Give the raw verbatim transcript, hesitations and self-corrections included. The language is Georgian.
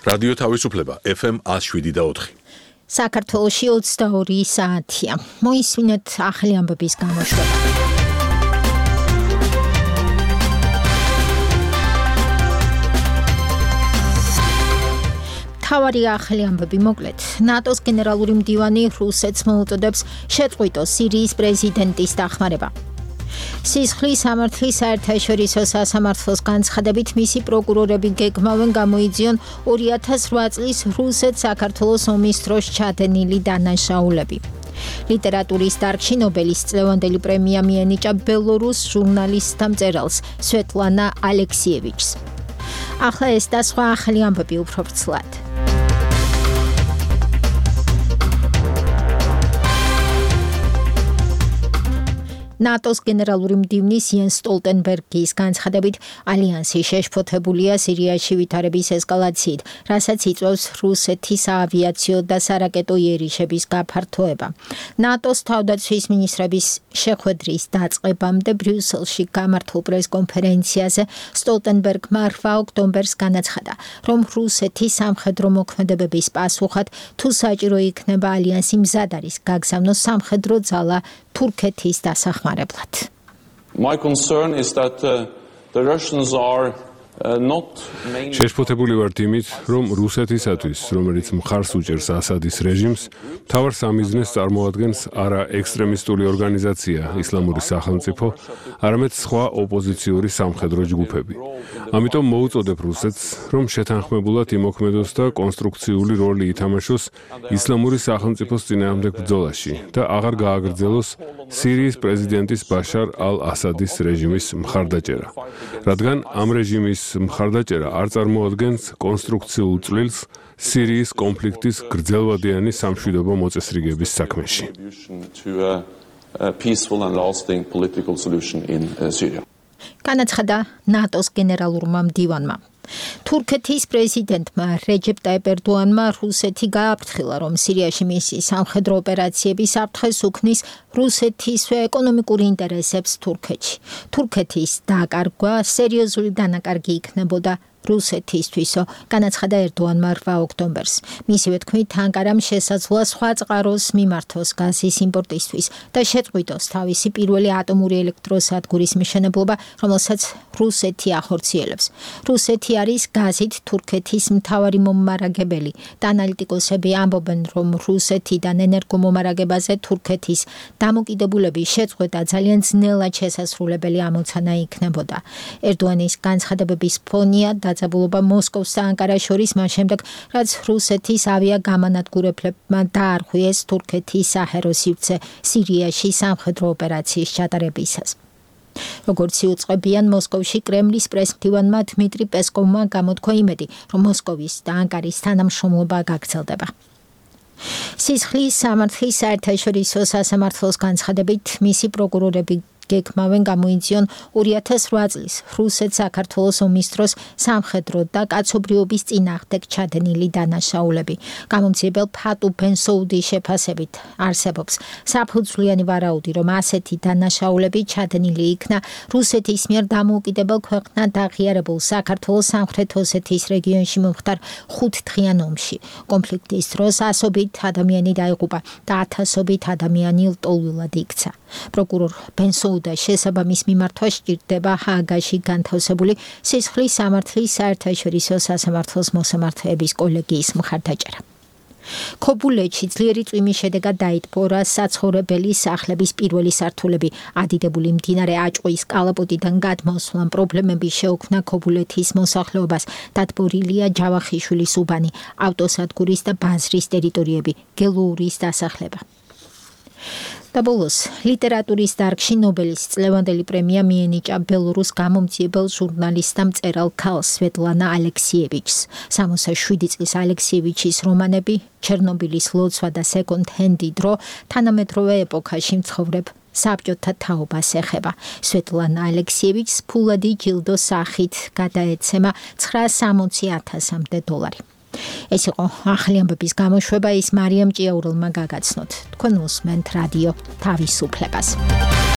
რადიო თავისუფლება ეფ ემ one oh seven და four. საქართველოში ოცდაორი საათია. მოისმინეთ ახალი ამბების გამოშვება. თავარი ახალი ამბები მოკლედ. ნატოს გენერალური მდივანი რუსეთს მოუწოდებს შეწყვიტოს სირიის პრეზიდენტის დახმარება. სისხლის სამართლის საერთაშორისო სასამართლოს განცხადებით მისი პროკურორები გეგმავენ გამოიძიონ ორი ათას რვა წლის რუსეთ-საქართველოს ომის დროს ჩადენილი დანაშაულები. ლიტერატურის დარგში ნობელის წლევანდელი პრემია მიენიჭა ბელორუს ჟურნალისტთა მწერალს სვეტლანა ალექსიევიჩს. ახლა ეს და სხვა ახალი ამბები უფრო ვრცლად. ნატოს გენერალური მდივნის იენს სტოლტენბერგის განცხადებით ალიანსი შეშფოთებულია სირიაში ვითარების ესკალაციით, რასაც იწვევს რუსეთის აავიაციო და სარაკეტო იერიშების გაფართოება. ნატოს თავდაცვის მინისტრების შეხვედრის დაწყებამდე ბრიუსელში გამართულ პრესკონფერენციაზე სტოლტენბერგმა რვა ოქტომბერს განაცხადა, რომ რუსეთის სამხედრო მოქმედებების პასუხად თუ საჭირო იქნება ალიანსი მზად არის გაგზავნოს სამხედრო ძალა თურქეთის დასახმარებლად. My concern is that uh, the Russians are uh, not შეშფოთებული ვართ იმით, რომ რუსეთისათვის, რომელიც მხარს უჭერს ასადის რეჟიმს, მთავარ სამიზნეს წარმოადგენს არა ექსტრემისტული ორგანიზაცია ისლამური სახელმწიფო, არამედ სხვა ოპოზიციური სამხედრო ჯგუფები. ამიტომ მოუწოდებ რუსეთს, რომ შეთანხმებულად იმოქმედოს და კონსტრუქციული როლი ითამაშოს ისლამური სახელმწიფოს წინააღმდეგ ბრძოლაში და აღარ გააგრძელოს სირიის პრეზიდენტის ბაშარ ალ-ასადის რეჟიმის მხარდაჭერა, რადგან ამ რეჟიმის მხარდაჭერა არ წარმოადგენს კონსტრუქციულ წვლილს სირიის კონფლიქტის გრძელვადიანი სამშვიდობო მოწესრიგების საქმეში. განაცხადა ნატოს გენერალურმა მდივანმა. თურქეთის პრეზიდენტმა რეჯეპ ტაიპ ერდოანმა რუსეთი გააფრთხილა, რომ სირიაში მისი სამხედრო ოპერაციები საფრთხეს უქმნის რუსეთისვე ეკონომიკურ ინტერესებს თურქეთში. თურქეთის დაკარგვა სერიოზული დანაკარგი იქნებოდა რუსეთისთვისო, განაცხადა ერდოანმა რვა ოქტომბერს. მისივე თქმით, ანკარამ შესაძლოა სხვა წყაროს მიმართოს გაზის იმპორტისთვის და შეწყვიტოს თავისი პირველი ატომური ელექტროსადგურის მშენებლობა, რომელსაც რუსეთი ახორციელებს. რუსეთი არის გაზით თურქეთის მთავარი მომარაგებელი და ანალიტიკოსები ამბობენ, რომ რუსეთიდან ენერგომომარაგებაზე თურქეთის დამოკიდებულების შეწყვეტა ძალიან ძნელად შესასრულებელი ამოცანა იქნებოდა. ერდოანის განცხადებების ფონია დაძაბულობა მოსკოვს და ანკარას შორის მას შემდეგ, რაც რუსეთის ავიაგამანადგურებლებმა დაარღვიეს თურქეთის საჰაერო სივრცე სირიაში სამხედრო ოპერაციის ჩატარებისას. როგორც იუწყებიან მოსკოვში კრემლის პრესმდივანმა დმიტრი პესკოვმა გამოთქვა იმედი, რომ მოსკოვის და ანკარის თანამშრომლობა გაგრძელდება. სისხლის სამართლის საერთაშორისო სასამართლოს განცხადებით მისი პროკურორები გეგმავენ გამოიძიონ ორი ათას რვა წლის რუსეთ-საქართველოს ომის დროს სამხედრო და კაცობრიობის წინააღმდეგ ჩადენილი დანაშაულები. გამომცემელ ფატუ ბენსოუდის შეფასებით არსებობს საფუძვლიანი ვარაუდი, რომ ასეთი დანაშაულები ჩადენილი იქნა რუსეთის მიერ დამოუკიდებელ ქვეყნად აღიარებულ საქართველოს სამხრეთ ოსეთის რეგიონში მომხდარ ხუთდღიან ომში. კონფლიქტის დროს ასობით ადამიანი დაიღუპა და ათასობით ადამიანი ლტოლვილად იქცა. პროკურორ ბენსოუდი და შესაბამის მიმართვა სჭირდება ჰააგაში განთავსებული სისხლის სამართლის საერთაშორისო სასამართლოს მოსამართლეების კოლეგიის მხარდაჭერა. ქობულეთში ძლიერი წვიმის შედეგად დაიტბორა საცხოვრებელი სახლების პირველი სართულები. ადიდებული მდინარე აჭყვის კალაპოტიდან გადმოსვლამ პრობლემები შეუქმნა ქობულეთის მოსახლეობას. დადბორილია ჯავახიშვილის უბანი, ავტოსადგურის და ბაზრის ტერიტორიები, გელუურის დასახლება. და ბოლოს, ლიტერატურის დარგში ნობელის წლევანდელი პრემია მიენიჭა ბელორუს გამომძიებელ ჟურნალისტთა მწერალ ქალ სვეტლანა ალექსიევიჩს. სამოცდაშვიდი წლის ალექსიევიჩის რომანები, ჩერნობილის ლოცვა და სეკონდ ჰენდი დრო თანამედროვე ეპოქაში მცხოვრებ საბჭოთა თაობას ეხება. სვეტლანა ალექსიევიჩს ფულადი ჯილდოს სახით გადაეცემა ცხრაასამოცი ათასამდე დოლარი. ეს იყო ახალი ამბების გამოშვება, ის მარიამ ჭიაურელმა გაგაცნოთ. თქვენ უსმენთ რადიო თავისუფლებას.